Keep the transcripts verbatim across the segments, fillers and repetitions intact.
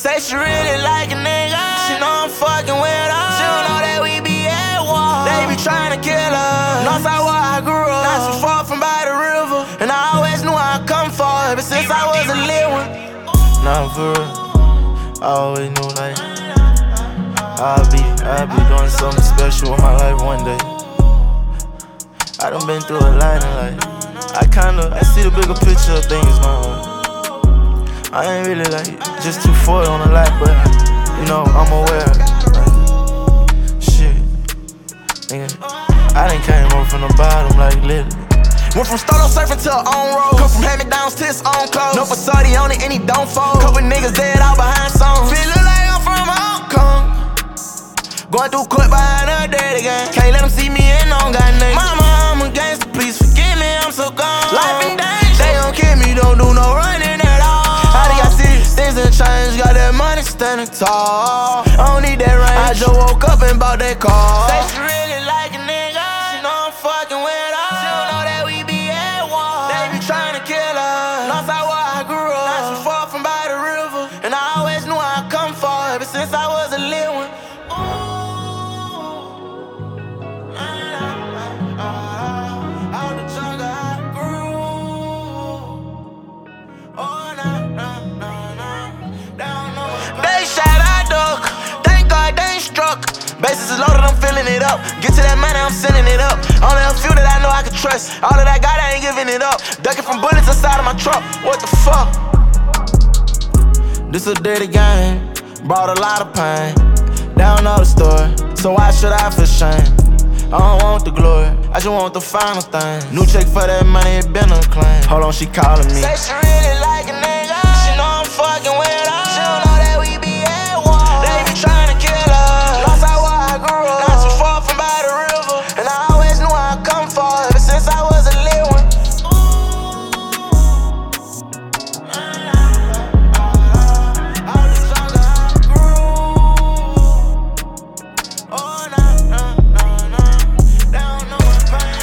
Say she really like a nigga. She know I'm fucking with her. She don't know that we be at war. They be trying to kill her. Northside where I grew up, not too far from by the river. And I always knew I'd come for it, but since I was a little one. Nah, for real, I always knew like I'll be, I'll be doing something special with my life one day. I done been through a lot and like I kinda, I see the bigger picture of things now. I ain't really like just too forward on a lot, but you know, I'm aware. Like, shit, nigga, I done came up from the bottom like literally. Went from start up surfing to her own road. Come from hand-me-downs to his own clothes. No facade on it and he don't fold. Couple niggas dead out behind songs. Feeling like I'm from Hong Kong. Going through court behind her dead again. Can't let them see me and on got nothing. Mama, I'm a gangster, please forgive me, I'm so gone. Life in danger, they gon' kill me, don't do no running at all. How do y'all see this? Things done changed, got that money standing tall. I don't need that range, I just woke up and bought that car. Say she really like a nigga. She know I'm fucking with her. She don't know that we be at war. They be trying to kill her. Northside where I grew up, not too far from by the river. And I always knew I'd come for it, but since I was a little one. Bases is loaded, I'm filling it up. Get to that money, I'm sending it up. Only a few that I know I can trust. All that I got, I ain't giving it up. Ducking from bullets inside of my truck. What the fuck? This a dirty game. Brought a lot of pain. Down all the story. So why should I feel shame? I don't want the glory, I just want the final thing. New check for that money, it been a claim. Hold on, she calling me. Say she really like a nigga. She know I'm fucking with her. She don't know that we be at war. They be trying to kill her. Since I was a little one. All the stronger I grew. Oh, nah, nah, nah, nah. They don't know what's going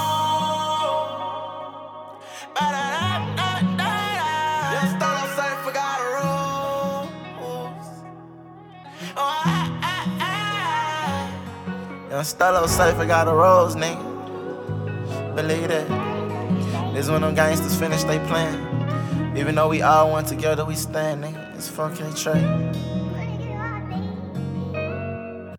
on. Ba-da-da-da-da-da. Just thought I'm safe, forgot the rules. Oh, I, I, I. Young Stella safe, forgot the rules, nigga. Believe that. This when them gangsters finish they plan. Even though we all one together, we stand, nigga. It's fucking Trey.